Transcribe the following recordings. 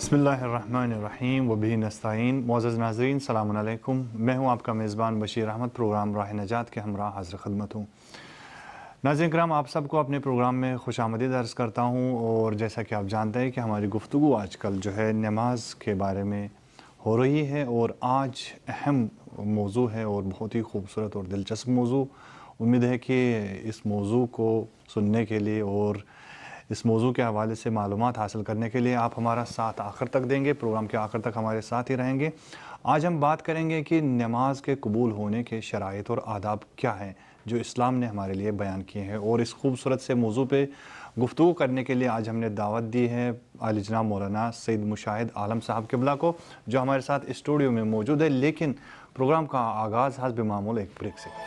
बिस्मिल्लाहिर्रहमानिर्रहीम वबिही नस्तईन। मुअज़्ज़ज़ नाज़रीन सलामुन अलैकुम। मैं हूँ आपका मेज़बान बशीर अहमद। प्रोग्राम राह नजात के हमरा हाज़िर ख़िदमत हूँ। नाज़रीन किराम, आप सबको अपने प्रोग्राम में खुशामदीद अर्ज़ करता हूँ। और जैसा कि आप जानते हैं कि हमारी गुफ्तगू आजकल जो है नमाज के बारे में हो रही है, और आज अहम मौजू है और बहुत ही खूबसूरत और दिलचस्प मौजू। उम्मीद है कि इस मौजू को सुनने के लिए और इस मौजू के हवाले से मालूमात हासिल करने के लिए आप हमारा साथ आखिर तक देंगे, प्रोग्राम के आखिर तक हमारे साथ ही रहेंगे। आज हम बात करेंगे कि नमाज के कबूल होने के शराइत और आदाब क्या हैं जो इस्लाम ने हमारे लिए बयान किए हैं। और इस खूबसूरत से मौजू पे गुफ्तगू करने के लिए आज हमने दावत दी है आली जनाब मौलाना सईद मुशाहिद आलम साहब क़िबला को, जो हमारे साथ स्टूडियो में मौजूद है। लेकिन प्रोग्राम का आगाज़ हस्ब मामूल एक ब्रेक से।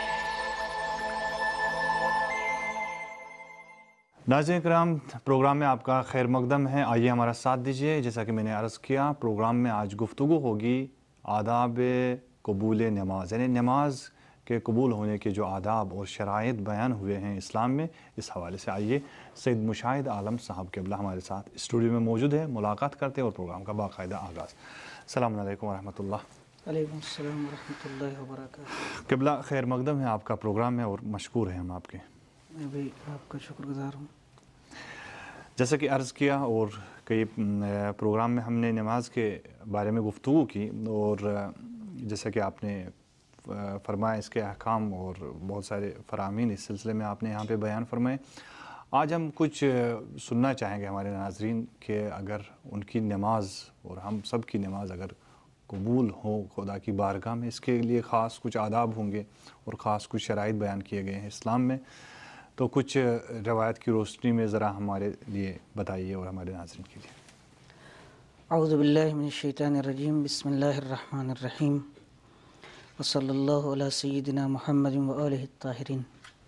नाज़रीन किराम, प्रोग्राम में आपका खैर मकदम है। आइए हमारा साथ दीजिए। जैसा कि मैंने अर्ज़ किया, प्रोग्राम में आज गुफ्तगू होगी आदाब कबूल नमाज, यानी नमाज के कबूल होने के जो आदाब और शराइत बयान हुए हैं इस्लाम में। इस हवाले से आइए सईद मुशाहिद आलम साहब क़िबला हमारे साथ स्टूडियो में मौजूद है, मुलाकात करते हैं और प्रोग्राम का बाकायदा आगाज़। अस्सलामु अलैकुम वरहमतुल्लाह। वालेकुम अस्सलाम वरहमतुल्लाहि वबरकातुहू। क़िबला खैर मकदम है आपका प्रोग्राम में, और मशकूर हैं हम आपके। मैं भी आपका शुक्रगुज़ार हूँ। जैसा कि अर्ज़ किया और कई प्रोग्राम में हमने नमाज के बारे में गुफ्तगू की, और जैसा कि आपने फरमाया इसके अहकाम और बहुत सारे फ़रामीन इस सिलसिले में आपने यहाँ पे बयान फरमाए। आज हम कुछ सुनना चाहेंगे हमारे नाज़रीन के अगर उनकी नमाज और हम सब की नमाज अगर कबूल हो खुदा की बारगाह में, इसके लिए ख़ास कुछ आदाब होंगे और ख़ास कुछ शराइत बयान किए गए हैं इस्लाम में। तो कुछ रवायत की रोशनी में ज़रा हमारे लिए बताइए और हमारे नाज़रीन के लिए। औज़ु बिल्लाहि मिनश शैतानिर रजीम, बिस्मिल्लाहिर रहमानिर रहीम, व सल्लल्लाहु अला सय्यिदिना मुहम्मदिन व आलिहि ताहिरीन।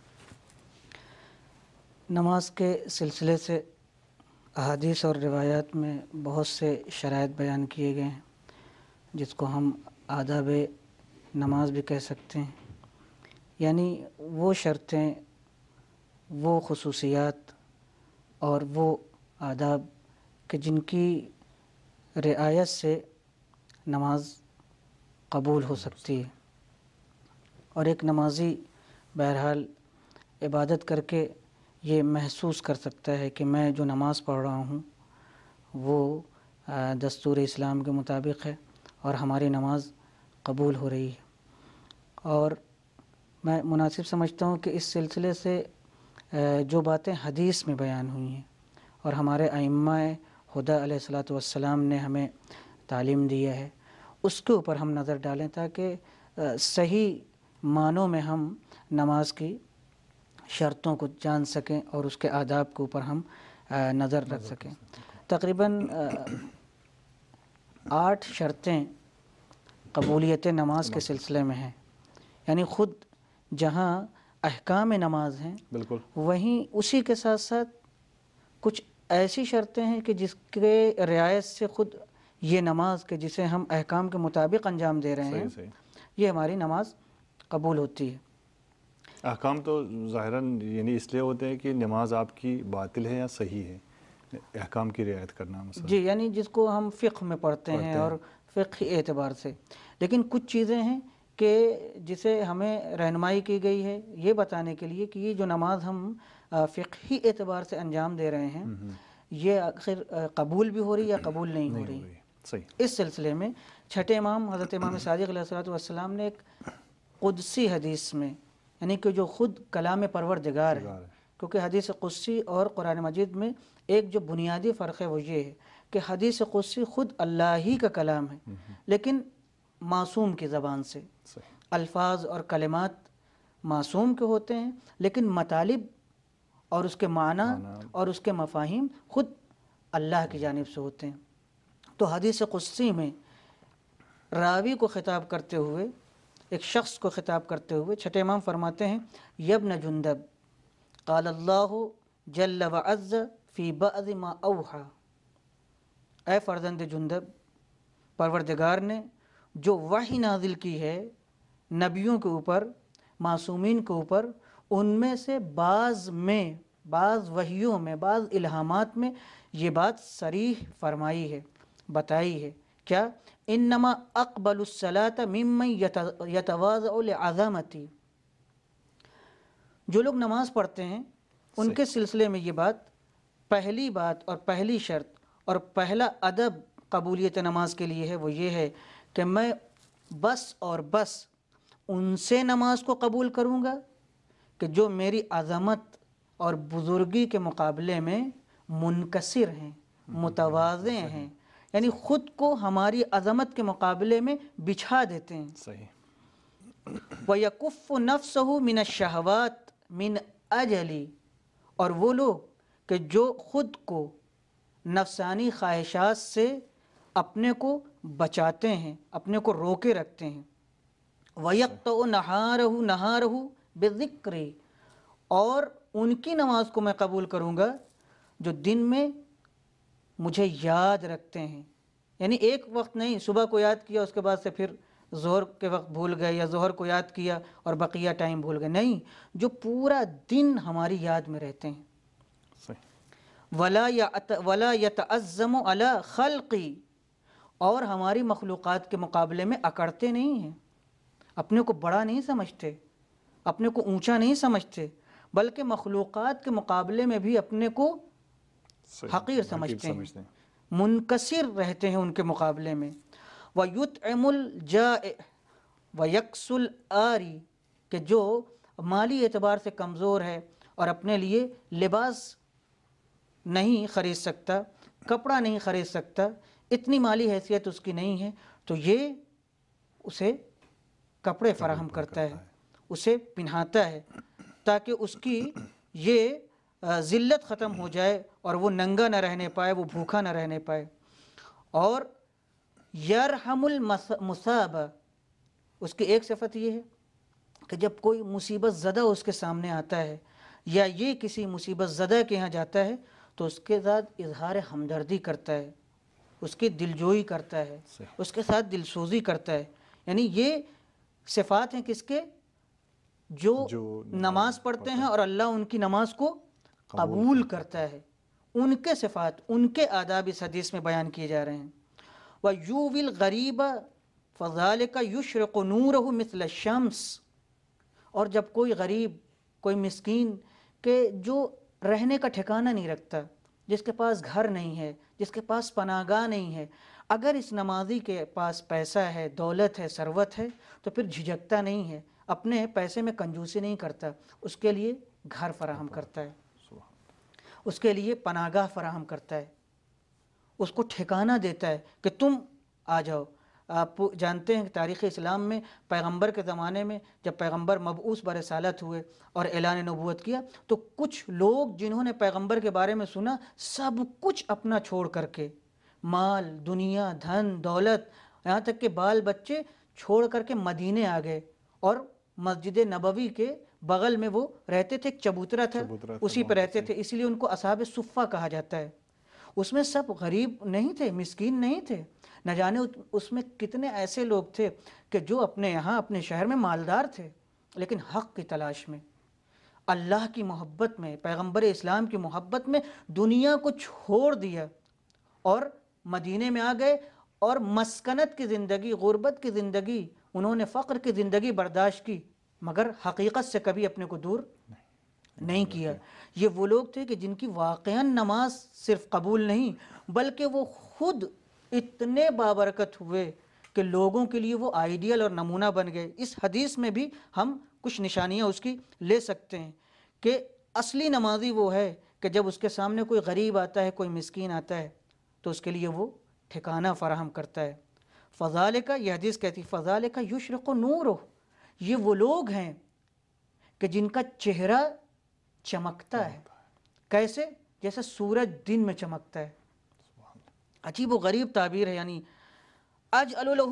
नमाज के सिलसिले से अहादीस और रिवायात में बहुत से शराइत बयान किए गए हैं, जिसको हम आदाब नमाज भी कह सकते हैं। यानी वो शर्तें, वो खुसूसियात और वो आदाब कि जिनकी रिआयत से नमाज कबूल हो सकती है। और एक नमाज़ी बहरहाल इबादत करके ये महसूस कर सकता है कि मैं जो नमाज़ पढ़ रहा हूँ वो दस्तूर इस्लाम के मुताबिक है और हमारी नमाज कबूल हो रही है। और मैं मुनासिब समझता हूँ कि इस सिलसिले से जो बातें हदीस में बयान हुई हैं और हमारे अइम्माए हुदा अलैहिस्सलातु वस्सलाम ने हमें तालीम दिया है, उसके ऊपर हम नज़र डालें ताकि सही मानों में हम नमाज की शर्तों को जान सकें और उसके आदाब के ऊपर हम नज़र रख सकें। तकरीबन 8 शर्तें कबूलियत नमाज के सिलसिले में हैं। यानी ख़ुद जहाँ अहकाम नमाज हैं, बिल्कुल वहीं उसी के साथ साथ कुछ ऐसी शर्तें हैं कि जिसके रियायत से ख़ुद ये नमाज के जिसे हम अहकाम के मुताबिक अंजाम दे रहे हैं, सही। ये हमारी नमाज कबूल होती है। अहकाम तो ज़ाहिरन यानी इसलिए होते हैं कि नमाज आपकी बातिल है या सही है, अहकाम की रियायत करना मसला। जी, यानी जिसको हम फ़िक़्ह में पढ़ते हैं और फ़िक़्ही एतबार से। लेकिन कुछ चीज़ें हैं कि जिसे हमें रहनुमाई की गई है ये बताने के लिए कि ये जो नमाज हम फ़िक़्ही एतबार से अंजाम दे रहे हैं, ये आखिर कबूल भी हो रही है या कबूल नहीं हो रही। सही। इस सिलसिले में छठे इमाम हज़रत इमाम सादिक़ अलैहिस्सलातु वस्सलाम ने एक क़ुदसी हदीस में, यानी कि जो ख़ुद कलाम परवरदिगार है, क्योंकि हदीस क़ुदसी और कुरान मजीद में एक जो बुनियादी फ़र्क है वो ये है कि हदीस क़ुदसी ख़ुद अल्लाह ही का कलाम है, लेकिन मासूम की ज़बान से। अल्फाज और कलिमात मासूम के होते हैं, लेकिन मतालिब और उसके माना और उसके मफ़ाहिम ख़ुद अल्लाह की जानिब से होते हैं। तो हदीस क़ुदसी में रावी को ख़िताब करते हुए, एक शख्स को ख़िताब करते हुए छठे इमाम फरमाते हैं, यब्न जुंदब क़ाल अल्लाहु जल्ल व अज़्ज़ फ़ी बअज़ मा औहा। ऐ फ़र्ज़ंद जुंदब, परवरदिगार ने जो वही नाजिल की है नबियों के ऊपर, मासूमीन के ऊपर, उनमें से बाज़ में بعض وحیوں میں، بعض الہامات میں یہ بات صریح فرمائی ہے، بتائی ہے، کیا؟ انما اقبل الصلاۃ ممن یتواضع لعظمتی، جو لوگ نماز پڑھتے ہیں ان کے سلسلے میں یہ بات، پہلی بات اور پہلی شرط اور پہلا ادب قبولیت نماز کے لیے ہے، وہ یہ ہے کہ میں بس اور بس ان سے نماز کو قبول کروں گا کہ جو میری عظمت اور بزرگی کے مقابلے میں منکسر ہیں، متواضع ہیں، یعنی خود کو ہماری عظمت کے مقابلے میں بچھا دیتے ہیں۔ صحیح۔ وَيَكُفُّ نَفْسَهُ مِنَ الشَّهَوَاتِ مِنْ أَجَلِ، اور وہ لوگ کہ جو خود کو نفسانی خواہشات سے اپنے کو بچاتے ہیں، اپنے کو روکے رکھتے ہیں۔ وَيَقْطَعُ نَهَارَهُ بِالذِّكْرِ، اور ان کی نماز کو میں قبول کروں گا جو دن میں مجھے یاد رکھتے ہیں، یعنی ایک وقت نہیں، صبح کو یاد کیا اس کے بعد سے پھر ظہر کے وقت بھول گئے، یا ظہر کو یاد کیا اور بقیہ ٹائم بھول گئے، نہیں، جو پورا دن ہماری یاد میں رہتے ہیں۔ وَلَا يَتَعَزَّمُ عَلَى خَلْقِ، اور ہماری مخلوقات کے مقابلے میں اکڑتے نہیں ہیں، اپنے کو بڑا نہیں سمجھتے، اپنے کو اونچا نہیں سمجھتے، بلکہ مخلوقات کے مقابلے میں بھی اپنے کو حقیر سمجھتے ہیں، منکسر رہتے ہیں ان کے مقابلے میں۔ وَيُطْعِمُ الْجَائِعَ وَيَكْسُو الْعَارِ، کہ جو مالی اعتبار سے کمزور ہے اور اپنے لیے لباس نہیں خرید سکتا، کپڑا نہیں خرید سکتا، اتنی مالی حیثیت اس کی نہیں ہے، تو یہ اسے کپڑے فراہم کرتا ہے، اسے پہناتا ہے، تاکہ اس کی یہ ذلت ختم ہو جائے اور وہ ننگا نہ رہنے پائے، وہ بھوکا نہ رہنے پائے۔ اور یرحم المصاب، اس کی ایک صفت یہ ہے کہ جب کوئی مصیبت زدہ اس کے سامنے آتا ہے یا یہ کسی مصیبت زدہ کے ہاں جاتا ہے تو اس کے ساتھ اظہار ہمدردی کرتا ہے، اس کی دلجوئی کرتا ہے، اس کے ساتھ دلسوزی کرتا ہے۔ یعنی یہ صفات ہیں کس کے؟ جو نماز پڑھتے ہیں اور اللہ ان کی نماز کو قبول کرتا ہے، ان کے صفات، ان کے آداب اس حدیث میں بیان کیے جا رہے ہیں۔ وَيُوِي الْغَرِيبَ فَذَلِكَ يُشْرِقُ نُورُهُ مِثْلَ الشَّمْسِ، اور جب کوئی غریب، کوئی مسکین کہ جو رہنے کا ٹھکانہ نہیں رکھتا، جس کے پاس گھر نہیں ہے، جس کے پاس پناہ گاہ نہیں ہے، اگر اس نمازی کے پاس پیسہ ہے، دولت ہے، ثروت ہے، تو پھر جھجکتا نہیں ہے، اپنے پیسے میں کنجوسی نہیں کرتا، اس کے لیے گھر فراہم کرتا ہے، اس کے لیے پناہ گاہ فراہم کرتا ہے، اس کو ٹھکانہ دیتا ہے کہ تم آ جاؤ۔ آپ جانتے ہیں کہ تاریخ اسلام میں پیغمبر کے زمانے میں جب پیغمبر مبعوث برسالت ہوئے اور اعلان نبوت کیا تو کچھ لوگ جنہوں نے پیغمبر کے بارے میں سنا، سب کچھ اپنا چھوڑ کر کے، مال، دنیا، دھن، دولت، یہاں تک کہ بال بچے چھوڑ کر کے مدینے آ گئے، اور مسجد نبوی کے بغل میں وہ رہتے تھے، ایک چبوترا تھا، اسی پہ رہتے تھے، اس لیے ان کو اصحاب صفہ کہا جاتا ہے۔ اس میں سب غریب نہیں تھے، مسکین نہیں تھے، نہ جانے اس میں کتنے ایسے لوگ تھے کہ جو اپنے یہاں اپنے شہر میں مالدار تھے، لیکن حق کی تلاش میں، اللہ کی محبت میں، پیغمبر اسلام کی محبت میں دنیا کو چھوڑ دیا اور مدینے میں آ گئے، اور مسکنت کی زندگی، غربت کی زندگی، انہوں نے فقر کی زندگی برداشت کی، مگر حقیقت سے کبھی اپنے کو دور نہیں کیا۔ یہ وہ لوگ تھے کہ جن کی واقعاً نماز صرف قبول نہیں بلکہ وہ خود اتنے بابرکت ہوئے کہ لوگوں کے لیے وہ آئیڈیل اور نمونہ بن گئے۔ اس حدیث میں بھی ہم کچھ نشانیاں اس کی لے سکتے ہیں کہ اصلی نمازی وہ ہے کہ جب اس کے سامنے کوئی غریب آتا ہے، کوئی مسکین آتا ہے تو اس کے لیے وہ ٹھکانہ فراہم کرتا ہے۔ فذالک، یہ حدیث کہتی فذالک یشرق نورہ، یہ وہ لوگ ہیں کہ جن کا چہرہ چمکتا ہے، کیسے؟ جیسے سورج دن میں چمکتا ہے۔ عجیب و غریب تعبیر ہے، یعنی اجعل لہ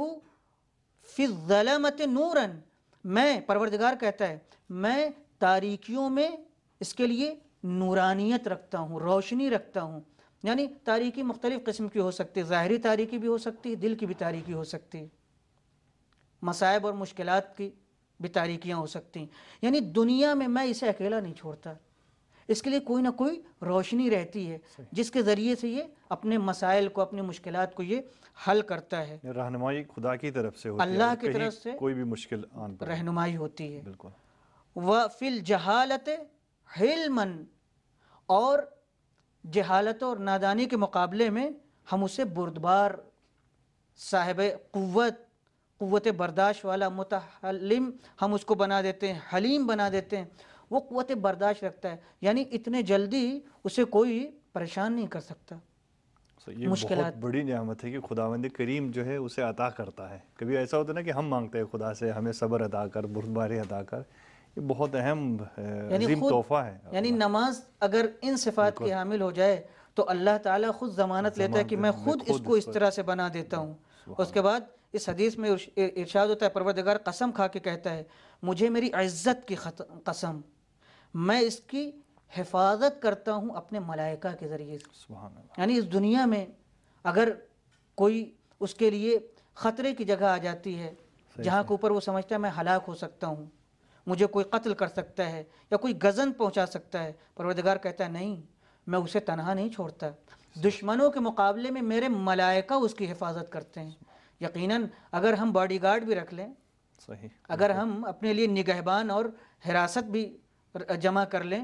فی الظلمۃ نورا، میں، پروردگار کہتا ہے، میں تاریکیوں میں اس کے لیے نورانیت رکھتا ہوں، روشنی رکھتا ہوں۔ یعنی تاریکی مختلف قسم کی ہو سکتی ہے، ظاہری تاریکی بھی ہو سکتی ہے، دل کی بھی تاریکی ہو سکتی ہے، مصائب اور مشکلات کی بھی تاریکیاں ہو سکتی ہیں۔ یعنی دنیا میں میں اسے اکیلا نہیں چھوڑتا، اس کے لیے کوئی نہ کوئی روشنی رہتی ہے جس کے ذریعے سے یہ اپنے مسائل کو، اپنی مشکلات کو یہ حل کرتا ہے. رہنمائی خدا کی طرف سے ہوتی ہے، اللہ کی کہیں طرف سے کوئی بھی مشکل آن پڑے. رہنمائی ہوتی ہے. بالکل. وَفِي الْجَهَالَةِ حِلْمًا، اور جہالت اور نادانی کے مقابلے میں ہم اسے بردبار، صاحب قوت برداشت والا، متحلم ہم اس کو بنا دیتے ہیں، حلیم بنا دیتے ہیں. وہ قوت برداشت رکھتا ہے، یعنی اتنے جلدی اسے کوئی پریشان نہیں کر سکتا. یہ بہت بڑی نعمت ہے کہ خداوند کریم جو ہے اسے عطا کرتا ہے. کبھی ایسا ہوتا ہے نا کہ ہم مانگتے ہیں خدا سے ہمیں صبر عطا کر، بردباری عطا کر. یہ بہت اہم عظیم تحفہ ہے. یعنی نماز اگر ان صفات کی حامل ہو جائے تو اللہ تعالیٰ خود ضمانت لیتا ہے کہ میں خود اس کو اس طرح سے بنا دیتا ہوں. اس کے بعد اس حدیث میں ارشاد ہوتا ہے، پروردگار قسم کھا کے کہتا ہے، مجھے میری عزت کی قسم، میں اس کی حفاظت کرتا ہوں اپنے ملائکہ کے ذریعے سے. سبحان اللہ. یعنی اس دنیا میں اگر کوئی اس کے لیے خطرے کی جگہ آ جاتی ہے جہاں کے اوپر وہ سمجھتا ہے میں ہلاک ہو سکتا ہوں، مجھے کوئی قتل کر سکتا ہے یا کوئی غضن پہنچا سکتا ہے، پروردگار کہتا ہے نہیں، میں اسے تنہا نہیں چھوڑتا. دشمنوں کے مقابلے میں میرے ملائکہ اس کی حفاظت کرتے ہیں. یقیناً اگر ہم باڈی گارڈ بھی رکھ لیں، صحیح، اگر ہم اپنے لیے نگہبان اور حراست بھی جمع کر لیں،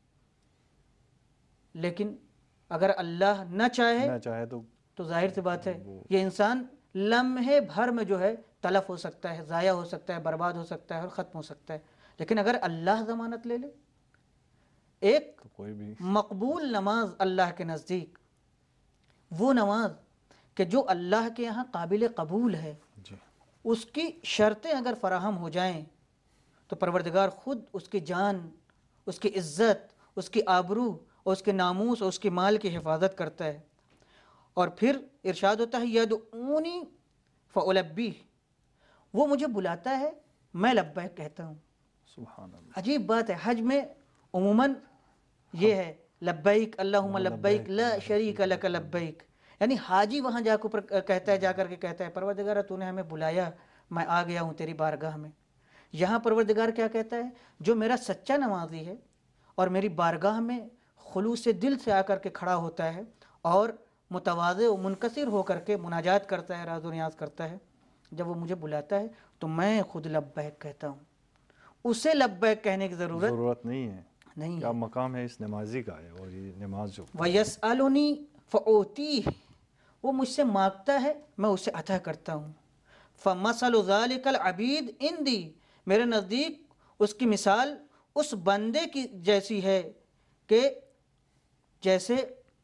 لیکن اگر اللہ نہ چاہے تو ظاہر سی بات ہے یہ انسان لمحے بھر میں جو ہے تلف ہو سکتا ہے، ضائع ہو سکتا ہے، برباد ہو سکتا ہے اور ختم ہو سکتا ہے. لیکن اگر اللہ ضمانت لے لے، ایک کوئی بھی مقبول نماز اللہ کے نزدیک، وہ نماز کہ جو اللہ کے یہاں قابل قبول ہے، اس کی شرطیں اگر فراہم ہو جائیں تو پروردگار خود اس کی جان، اس کی عزت، اس کی آبرو اور اس کے ناموس اور اس کے مال کی حفاظت کرتا ہے. اور پھر ارشاد ہوتا ہے یدعونی فألبیہ، وہ مجھے بلاتا ہے میں لبیک کہتا ہوں. سبحان اللہ. عجیب بات ہے، حج میں عموماً یہ ہے لبیک اللہم لبیک لا شریک لک لبیک، یعنی حاجی وہاں جا کر کے کہتا ہے پروردگار تو نے ہمیں بلایا، میں آ گیا ہوں تیری بارگاہ میں. یہاں پروردگار کیا کہتا ہے، جو میرا سچا نمازی ہے اور میری بارگاہ میں خلوص دل سے آ کر کے کھڑا ہوتا ہے اور متواضع و منکسر ہو کر کے مناجات کرتا ہے، راز و نیاز کرتا ہے، جب وہ مجھے بلاتا ہے تو میں خود لبیک کہتا ہوں. اسے لبیک کہنے کی ضرورت نہیں ہے. کیا مقام ہے اس نمازی کا ہے، اور یہ نماز جو وَيَسْأَلُنِي فَأُعْطِيهِ، وہ مجھ سے مانگتا ہے میں اسے عطا کرتا ہوں. فَمَثَلُ ذَلِكَ الْعَبِيدِ عِنْدِي، میرے نزدیک اس کی مثال اس بندے کی جیسی ہے کہ جیسے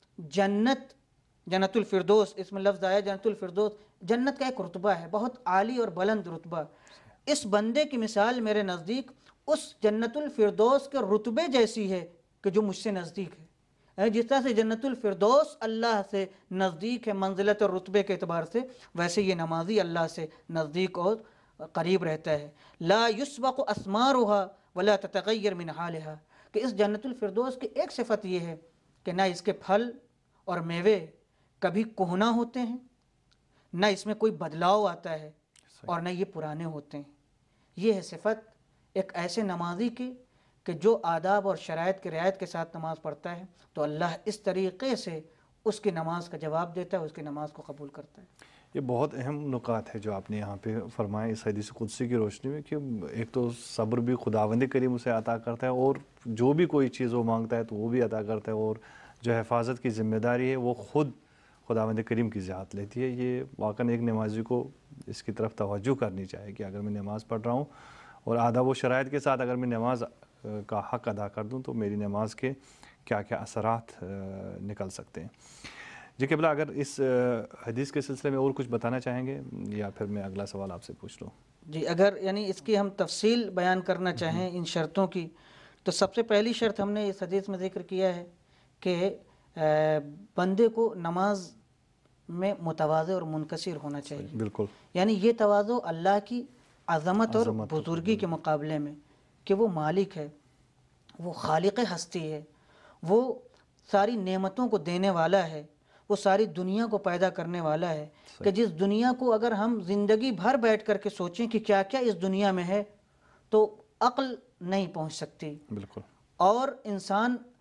جنت الفردوس، اس میں لفظ آیا جنت الفردوس، جنت کا ایک رتبہ ہے، بہت عالی اور بلند رتبہ. اس بندے کی مثال میرے نزدیک اس جنت الفردوس کے رتبے جیسی ہے کہ جو مجھ سے نزدیک ہے. جس طرح سے جنت الفردوس اللہ سے نزدیک ہے منزلت اور رتبے کے اعتبار سے، ویسے یہ نمازی اللہ سے نزدیک اور قریب رہتا ہے. لا یسبق اسمارها ولا تتغیر من حالها، کہ اس جنت الفردوس کی ایک صفت یہ ہے کہ نہ اس کے پھل اور میوے کبھی کہنا ہوتے ہیں، نہ اس میں کوئی بدلاؤ آتا ہے، اور نہ یہ پرانے ہوتے ہیں. یہ ہے صفت ایک ایسے نمازی کی کہ جو آداب اور شرائط کی رعایت کے ساتھ نماز پڑھتا ہے تو اللہ اس طریقے سے اس کی نماز کا جواب دیتا ہے، اس کی نماز کو قبول کرتا ہے. یہ بہت اہم نکات ہے جو آپ نے یہاں پہ فرمائے اس حدیث قدسی کی روشنی میں، کہ ایک تو صبر بھی خداوند کریم اسے عطا کرتا ہے، اور جو بھی کوئی چیز وہ مانگتا ہے تو وہ بھی عطا کرتا ہے، اور جو حفاظت کی ذمہ داری ہے وہ خود خداوند کریم کی ذات لیتی ہے. یہ واقعاً ایک نمازی کو اس کی طرف توجہ کرنی چاہیے کہ اگر میں نماز پڑھ رہا ہوں اور آداب و شرائط کے ساتھ اگر میں نماز کا حق ادا کر دوں تو میری نماز کے کیا کیا اثرات نکل سکتے ہیں. جی قبلہ، اگر اس حدیث کے سلسلے میں اور کچھ بتانا چاہیں گے یا پھر میں اگلا سوال آپ سے پوچھ لوں. جی، اگر یعنی اس کی ہم تفصیل بیان کرنا چاہیں ان شرطوں کی، تو سب سے پہلی شرط ہم نے اس حدیث میں ذکر کیا ہے کہ بندے کو نماز میں متواضع اور منکسر ہونا چاہیے. بالکل. یعنی یہ تواضع اللہ کی عظمت اور بزرگی کے مقابلے میں، کہ وہ مالک ہے، وہ خالق ہستی ہے، وہ ساری نعمتوں کو دینے والا ہے، وہ ساری دنیا کو پیدا کرنے والا ہے، کہ جس دنیا کو اگر ہم زندگی بھر بیٹھ کر کے سوچیں کہ کیا کیا اس دنیا میں ہے تو عقل نہیں پہنچ سکتی. بالکل. اور انسان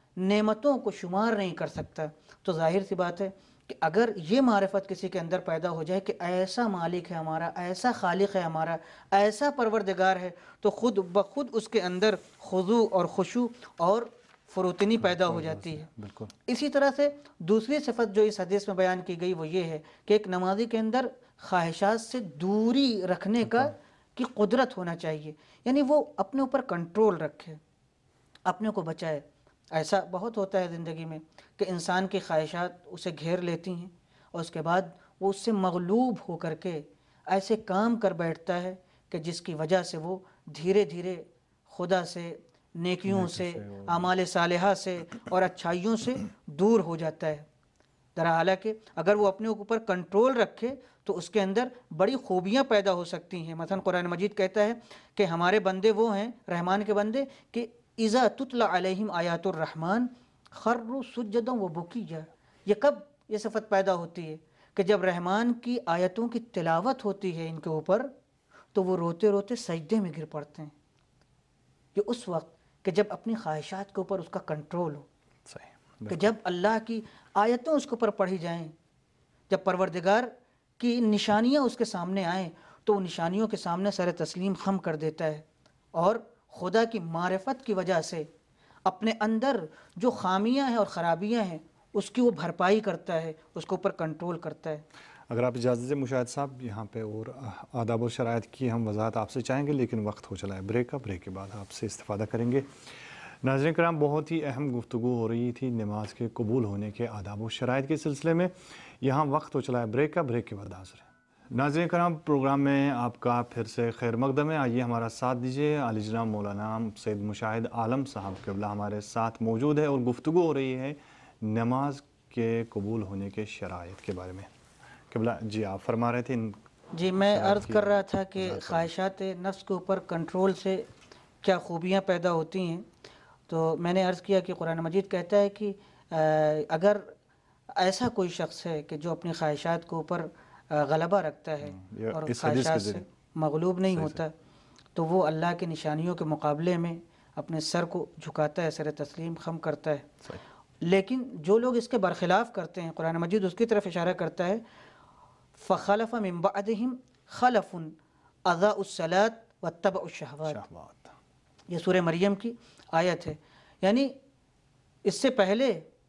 نعمتوں کو شمار نہیں کر سکتا۔ تو ظاہر سی بات ہے کہ اگر یہ معرفت کسی کے اندر پیدا ہو جائے کہ ایسا مالک ہے ہمارا، ایسا خالق ہے ہمارا، ایسا پروردگار ہے، تو خود بخود اس کے اندر خضوع اور خشوع اور فروتنی پیدا ہو جاتی ہے۔ بالکل اسی طرح سے دوسری صفت جو اس حدیث میں بیان کی گئی وہ یہ ہے کہ ایک نمازی کے اندر خواہشات سے دوری رکھنے کی قدرت ہونا چاہیے، یعنی وہ اپنے اوپر کنٹرول رکھے، اپنے کو بچائے۔ ایسا بہت ہوتا ہے زندگی میں کہ انسان کی خواہشات اسے گھیر لیتی ہیں اور اس کے بعد وہ اس سے مغلوب ہو کر کے ایسے کام کر بیٹھتا ہے کہ جس کی وجہ سے وہ دھیرے دھیرے خدا سے، نیکیوں سے، اعمال صالحہ سے اور اچھائیوں سے دور ہو جاتا ہے۔ حالانکہ اگر وہ اپنے اوپر کنٹرول رکھے تو اس کے اندر بڑی خوبیاں پیدا ہو سکتی ہیں۔ مثلا قرآن مجید کہتا ہے کہ ہمارے بندے وہ ہیں، رحمان کے بندے، کہ اذا تتلی علیہم آیات الرحمن خروا سجدا وبکیا۔ یہ کب یہ صفت پیدا ہوتی ہے؟ کہ جب رحمان کی آیتوں کی تلاوت ہوتی ہے ان کے اوپر تو وہ روتے روتے سجدے میں گر پڑتے ہیں۔ یہ اس وقت کہ جب اپنی خواہشات کے اوپر اس کا کنٹرول ہو، صحیح، کہ جب اللہ کی آیتوں اس کے اوپر پڑھی جائیں، جب پروردگار کی نشانیاں اس کے سامنے آئیں تو ان نشانیوں کے سامنے سر تسلیم خم کر دیتا ہے اور خدا کی معرفت کی وجہ سے اپنے اندر جو خامیاں ہیں اور خرابیاں ہیں اس کی وہ بھرپائی کرتا ہے، اس کے اوپر کنٹرول کرتا ہے۔ اگر آپ اجازت دیں مشاہد صاحب، یہاں پہ اور آداب و شرائط کی ہم وضاحت آپ سے چاہیں گے، لیکن وقت ہو چلا ہے بریک کا۔ بریک کے بعد آپ سے استفادہ کریں گے۔ ناظرین کرام، بہت ہی اہم گفتگو ہو رہی تھی نماز کے قبول ہونے کے آداب و شرائط کے سلسلے میں۔ یہاں وقت ہو چلا ہے بریک کا، بریک کے بعد حاضر ہیں۔ ناظرین کرام، پروگرام میں آپ کا پھر سے خیر مقدم ہے۔ آئیے ہمارا ساتھ دیجیے۔ عالی جناب مولانا سید مشاہد عالم صاحب قبلہ ہمارے ساتھ موجود ہے اور گفتگو ہو رہی ہے نماز کے قبول ہونے کے شرائط کے بارے میں۔ قبلہ جی آپ فرما رہے تھے۔ جی میں عرض کر رہا تھا کہ خواہشات نفس کے اوپر کنٹرول سے کیا خوبیاں پیدا ہوتی ہیں۔ تو میں نے عرض کیا کہ قرآن مجید کہتا ہے کہ اگر ایسا کوئی شخص ہے کہ جو اپنی خواہشات کے اوپر غلبہ رکھتا ہے اور خواہشات سے مغلوب نہیں ہوتا تو وہ اللہ کی نشانیوں کے مقابلے میں اپنے سر کو جھکاتا ہے، سر تسلیم خم کرتا ہے۔ لیکن جو لوگ اس کے برخلاف کرتے ہیں، قرآن مجید اس کی طرف اشارہ کرتا ہے، فخلف من بعدہم خلف اضاعوا الصلاۃ واتبعوا الشہوات۔ یہ سورہ مریم کی آیت ہے، یعنی اس سے پہلے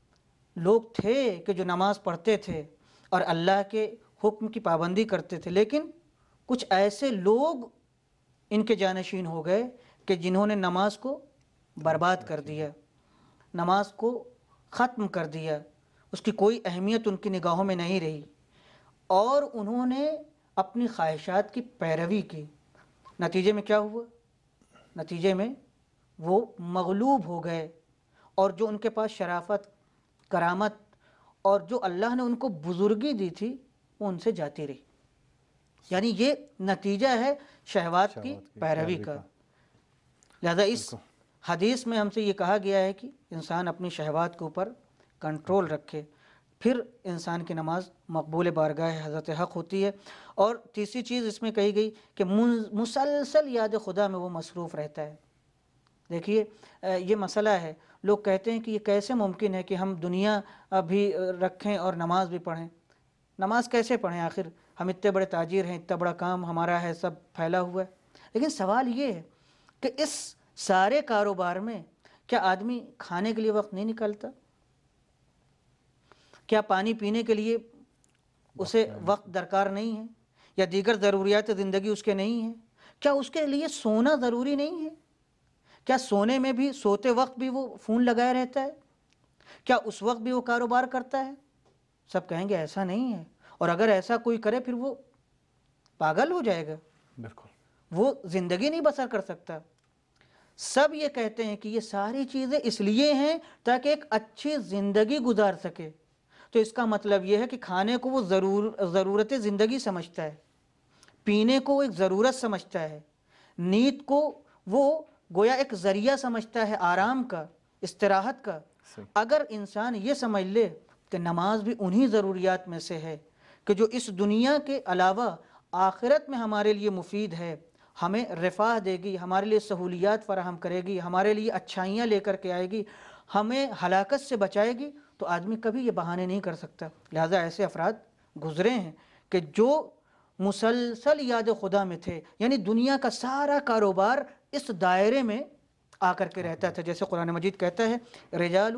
لوگ تھے کہ جو نماز پڑھتے تھے اور اللہ کے حکم کی پابندی کرتے تھے، لیکن کچھ ایسے لوگ ان کے جانشین ہو گئے کہ جنہوں نے نماز کو برباد کر دیا، نماز کو ختم کر دیا، اس کی کوئی اہمیت ان کی نگاہوں میں نہیں رہی اور انہوں نے اپنی خواہشات کی پیروی کی۔ نتیجے میں کیا ہوا؟ نتیجے میں وہ مغلوب ہو گئے اور جو ان کے پاس شرافت، کرامت اور جو اللہ نے ان کو بزرگی دی تھی وہ ان سے جاتی رہی۔ یعنی یہ نتیجہ ہے شہوات کی پیروی کا۔ لہذا اس حدیث میں ہم سے یہ کہا گیا ہے کہ انسان اپنی شہوات کے اوپر کنٹرول رکھے، پھر انسان کی نماز مقبول بارگاہ حضرت حق ہوتی ہے۔ اور تیسری چیز اس میں کہی گئی کہ مسلسل یاد خدا میں وہ مصروف رہتا ہے۔ دیکھیے یہ مسئلہ ہے، لوگ کہتے ہیں کہ یہ کیسے ممکن ہے کہ ہم دنیا بھی رکھیں اور نماز بھی پڑھیں؟ نماز کیسے پڑھیں؟ آخر ہم اتنے بڑے تاجر ہیں، اتنا بڑا کام ہمارا ہے، سب پھیلا ہوا ہے۔ لیکن سوال یہ ہے کہ اس سارے کاروبار میں کیا آدمی کھانے کے لیے وقت نہیں نکالتا؟ کیا پانی پینے کے لیے اسے وقت درکار نہیں ہے؟ یا دیگر ضروریات زندگی اس کے نہیں ہیں؟ کیا اس کے لیے سونا ضروری نہیں ہے؟ کیا سونے میں بھی، سوتے وقت بھی وہ فون لگائے رہتا ہے؟ کیا اس وقت بھی وہ کاروبار کرتا ہے؟ سب کہیں گے ایسا نہیں ہے، اور اگر ایسا کوئی کرے پھر وہ پاگل ہو جائے گا، بالکل وہ زندگی نہیں بسر کر سکتا۔ سب یہ کہتے ہیں کہ یہ ساری چیزیں اس لیے ہیں تاکہ ایک اچھی زندگی گزار سکے۔ تو اس کا مطلب یہ ہے کہ کھانے کو وہ ضرورت زندگی سمجھتا ہے، پینے کو ایک ضرورت سمجھتا ہے، نیند کو وہ گویا ایک ذریعہ سمجھتا ہے آرام کا، استراحت کا۔ اگر انسان یہ سمجھ لے کہ نماز بھی انہی ضروریات میں سے ہے کہ جو اس دنیا کے علاوہ آخرت میں ہمارے لیے مفید ہے، ہمیں رفاہ دے گی، ہمارے لیے سہولیات فراہم کرے گی، ہمارے لیے اچھائیاں لے کر کے آئے گی، ہمیں ہلاکت سے بچائے گی تو آدمی کبھی یہ بہانے نہیں کر سکتا۔ لہٰذا ایسے افراد گزرے ہیں کہ جو مسلسل یاد خدا میں تھے، یعنی دنیا کا سارا کاروبار اس دائرے میں آ کر کے رہتا تھا۔ جیسے قرآن مجید کہتا ہے رجال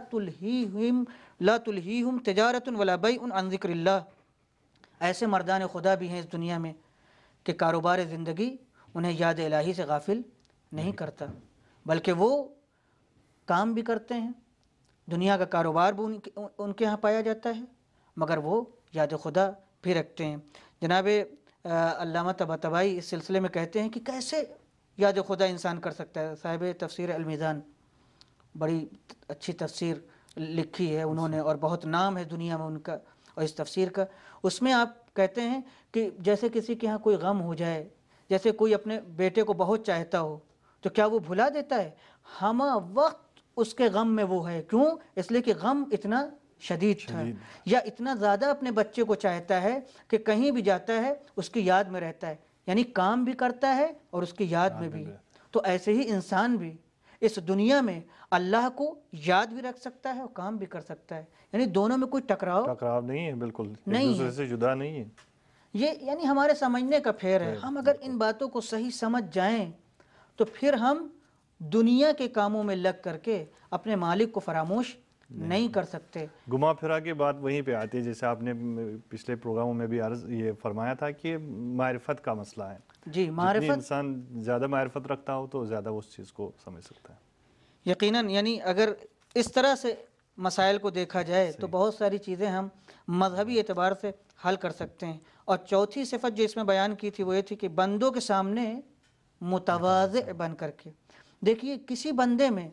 لا تلہیہم تجارت ولا بیع عن ذکر اللہ، ایسے مردان خدا بھی ہیں اس دنیا میں کہ کاروبار زندگی انہیں یاد الہی سے غافل نہیں کرتا، بلکہ وہ کام بھی کرتے ہیں، دنیا کا کاروبار بھی ان کے ہاں پایا جاتا ہے، مگر وہ یاد خدا بھی رکھتے ہیں۔ جناب علامہ طباطبائی اس سلسلے میں کہتے ہیں کہ کیسے یاد خدا انسان کر سکتا ہے۔ صاحب تفسیر المیزان بڑی اچھی تفسیر لکھی ہے انہوں نے، اور بہت نام ہے دنیا میں ان کا اور اس تفسیر کا۔ اس میں آپ کہتے ہیں کہ جیسے کسی کے ہاں کوئی غم ہو جائے، جیسے کوئی اپنے بیٹے کو بہت چاہتا ہو، تو کیا وہ بھلا دیتا ہے؟ ہمہ وقت اس کے غم میں وہ ہے۔ کیوں؟ اس لیے کہ غم اتنا شدید تھا، یا اتنا زیادہ اپنے بچے کو چاہتا ہے کہ کہیں بھی جاتا ہے اس کی یاد میں رہتا ہے، یعنی کام بھی کرتا ہے اور اس کی یاد میں بھی۔ تو ایسے ہی انسان بھی اس دنیا میں اللہ کو یاد بھی رکھ سکتا ہے اور کام بھی کر سکتا ہے، یعنی دونوں میں کوئی ٹکراؤ نہیں ہے، بالکل ایک نہیں دوسرے سے جدا نہیں ہے۔ یہ یعنی ہمارے سمجھنے کا پھیر ہے۔ ہم اگر ان باتوں کو صحیح سمجھ جائیں تو پھر ہم دنیا کے کاموں میں لگ کر کے اپنے مالک کو فراموش نہیں کر سکتے۔ گما پھرا کے بات وہیں پہ آتی ہے، جیسے آپ نے پچھلے پروگراموں میں بھی عرض یہ فرمایا تھا کہ معرفت کا مسئلہ ہے۔ جی، جتنی انسان زیادہ معرفت رکھتا ہو تو زیادہ اس چیز کو سمجھ سکتا ہے۔ یقیناً، یعنی اگر اس طرح سے مسائل کو دیکھا جائے تو بہت ساری چیزیں ہم مذہبی اعتبار سے حل کر سکتے ہیں۔ اور چوتھی صفت جو اس میں بیان کی تھی وہ یہ تھی کہ بندوں کے سامنے متواضع بن کر کے۔ دیکھیے کسی بندے میں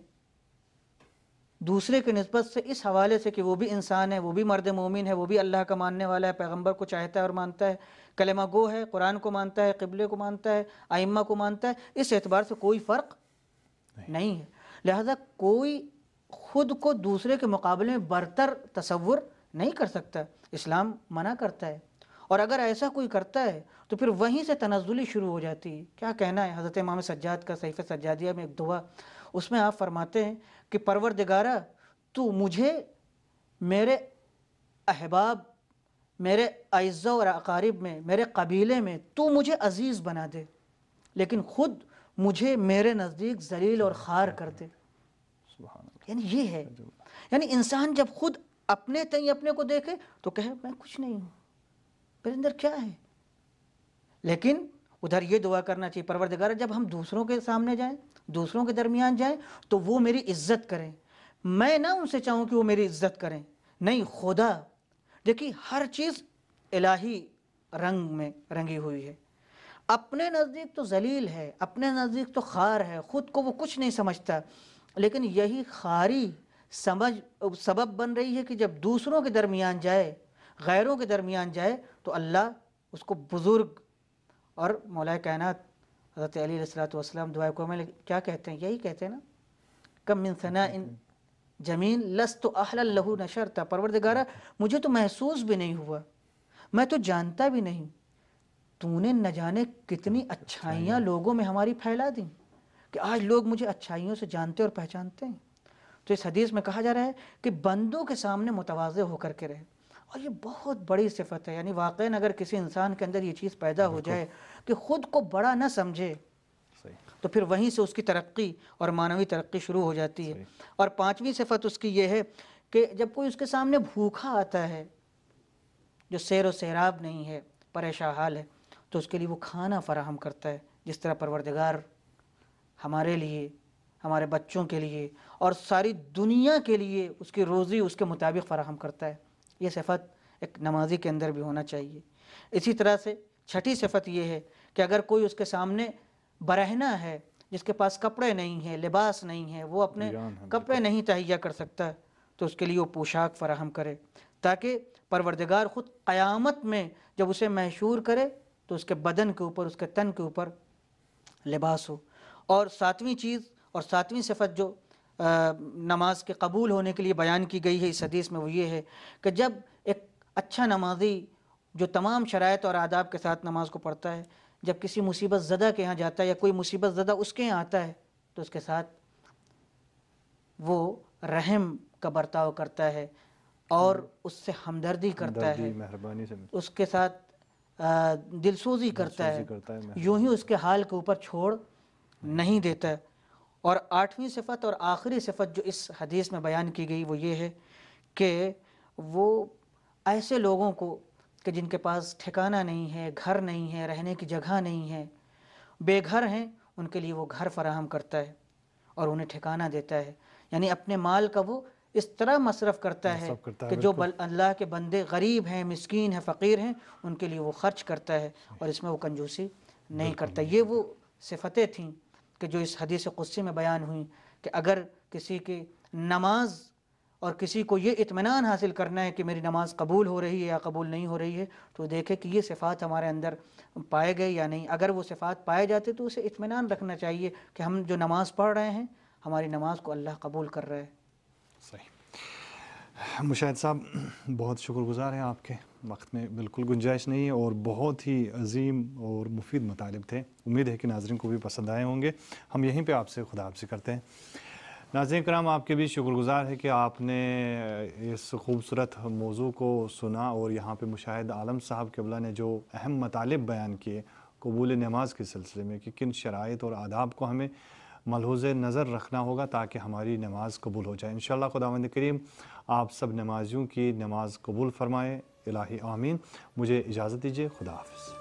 دوسرے کی نسبت سے اس حوالے سے کہ وہ بھی انسان ہے، وہ بھی مرد مومن ہے، وہ بھی اللہ کا ماننے والا ہے، پیغمبر کو چاہتا ہے اور مانتا ہے، کلمہ گو ہے، قرآن کو مانتا ہے، قبلے کو مانتا ہے، ائمہ کو مانتا ہے، اس اعتبار سے کوئی فرق نہیں ہے۔ لہذا کوئی خود کو دوسرے کے مقابلے میں برتر تصور نہیں کر سکتا، اسلام منع کرتا ہے۔ اور اگر ایسا کوئی کرتا ہے تو پھر وہیں سے تنزلی شروع ہو جاتی ہے۔ کیا کہنا ہے حضرت امام سجاد کا صحیفہ سجادیہ میں ایک دعا، اس میں آپ فرماتے ہیں کہ پروردگارا تو مجھے میرے احباب، میرے اعزاء اور اقارب میں، میرے قبیلے میں تو مجھے عزیز بنا دے، لیکن خود مجھے میرے نزدیک ذلیل اور خوار کر دے۔ یعنی یہ ہے، یعنی انسان جب خود اپنے تئیں اپنے کو دیکھے تو کہے میں کچھ نہیں ہوں، میرے اندر کیا ہے۔ لیکن ادھر یہ دعا کرنا چاہیے پروردگار جب ہم دوسروں کے سامنے جائیں، دوسروں کے درمیان جائیں تو وہ میری عزت کریں، میں نہ ان سے چاہوں کہ وہ میری عزت کریں، نہیں خدا۔ دیکھیے ہر چیز الہی رنگ میں رنگی ہوئی ہے۔ اپنے نزدیک تو ذلیل ہے، اپنے نزدیک تو خوار ہے، خود کو وہ کچھ نہیں سمجھتا، لیکن یہی خواری سبب بن رہی ہے کہ جب دوسروں کے درمیان جائے، غیروں کے درمیان جائے تو اللہ اس کو بزرگ۔ اور مولا کائنات حضرت علی علیہ الصلوۃ والسلام دعائے کو میں کیا کہتے ہیں؟ یہی کہتے ہیں نا، کم من ثناء جمیل لست اہلا لہ نشرتا، پروردگارا مجھے تو محسوس بھی نہیں ہوا، میں تو جانتا بھی نہیں، تو نے نہ جانے کتنی اچھائیاں لوگوں میں ہماری پھیلا دیں کہ آج لوگ مجھے اچھائیوں سے جانتے اور پہچانتے ہیں۔ تو اس حدیث میں کہا جا رہا ہے کہ بندوں کے سامنے متواضع ہو کر کے رہے، اور یہ بہت بڑی صفت ہے۔ یعنی واقعاً اگر کسی انسان کے اندر یہ چیز پیدا ہو جائے کہ خود کو بڑا نہ سمجھے تو پھر وہیں سے اس کی ترقی اور معنوی ترقی شروع ہو جاتی ہے۔ اور پانچویں صفت اس کی یہ ہے کہ جب کوئی اس کے سامنے بھوکا آتا ہے، جو سیر و سیراب نہیں ہے، پریشان حال ہے، تو اس کے لیے وہ کھانا فراہم کرتا ہے، جس طرح پروردگار ہمارے لیے، ہمارے بچوں کے لیے اور ساری دنیا کے لیے اس کی روزی اس کے مطابق فراہم کرتا ہے۔ یہ صفت ایک نمازی کے اندر بھی ہونا چاہیے۔ اسی طرح سے چھٹی صفت یہ ہے کہ اگر کوئی اس کے سامنے برہنہ ہے، جس کے پاس کپڑے نہیں ہیں، لباس نہیں ہے، وہ اپنے کپڑے نہیں تہیا کر سکتا، تو اس کے لیے وہ پوشاک فراہم کرے، تاکہ پروردگار خود قیامت میں جب اسے محشور کرے تو اس کے بدن کے اوپر، اس کے تن کے اوپر لباس ہو۔ اور ساتویں چیز اور ساتویں صفت جو نماز کے قبول ہونے کے لیے بیان کی گئی ہے اس حدیث میں، وہ یہ ہے کہ جب ایک اچھا نمازی جو تمام شرائط اور آداب کے ساتھ نماز کو پڑھتا ہے، جب کسی مصیبت زدہ کے ہاں جاتا ہے یا کوئی مصیبت زدہ اس کے یہاں آتا ہے تو اس کے ساتھ وہ رحم کا برتاؤ کرتا ہے اور اس سے ہمدردی کرتا ہے، ہمدردی مہربانی سے اس کے ساتھ دلسوزی کرتا ہے، یوں ہی اس کے حال کے اوپر چھوڑ نہیں دیتا ہے۔ اور 8ویں صفت اور آخری صفت جو اس حدیث میں بیان کی گئی وہ یہ ہے کہ وہ ایسے لوگوں کو کہ جن کے پاس ٹھکانہ نہیں ہے، گھر نہیں ہے، رہنے کی جگہ نہیں ہے، بے گھر ہیں، ان کے لیے وہ گھر فراہم کرتا ہے اور انہیں ٹھکانہ دیتا ہے، یعنی اپنے مال کا وہ اس طرح مصرف کرتا ہے کہ جو اللہ کے بندے غریب ہیں، مسکین ہیں، فقیر ہیں، ان کے لیے وہ خرچ کرتا ہے اور اس میں وہ کنجوسی نہیں کرتا۔ یہ وہ صفتیں تھیں کہ جو اس حدیث قدسی میں بیان ہوئیں کہ اگر کسی کی نماز اور کسی کو یہ اطمینان حاصل کرنا ہے کہ میری نماز قبول ہو رہی ہے یا قبول نہیں ہو رہی ہے تو دیکھے کہ یہ صفات ہمارے اندر پائے گئے یا نہیں۔ اگر وہ صفات پائے جاتے تو اسے اطمینان رکھنا چاہیے کہ ہم جو نماز پڑھ رہے ہیں ہماری نماز کو اللہ قبول کر رہا ہے۔ صحیح۔ مشاہد صاحب بہت شکر گزار ہیں، آپ کے وقت میں بالکل گنجائش نہیں ہے اور بہت ہی عظیم اور مفید مطالب تھے، امید ہے کہ ناظرین کو بھی پسند آئے ہوں گے۔ ہم یہیں پہ آپ سے خدا حافظی کرتے ہیں۔ ناظرین کرام، آپ کے بھی شکر گزار ہے کہ آپ نے اس خوبصورت موضوع کو سنا اور یہاں پہ مشاہد عالم صاحب قبلہ نے جو اہم مطالب بیان کیے قبول نماز کے سلسلے میں کہ کن شرائط اور آداب کو ہمیں ملحوظ نظر رکھنا ہوگا تاکہ ہماری نماز قبول ہو جائے۔ انشاءاللہ خداوند کریم آپ سب نمازیوں کی نماز قبول فرمائے، الہی آمین۔ مجھے اجازت دیجیے، خدا حافظ۔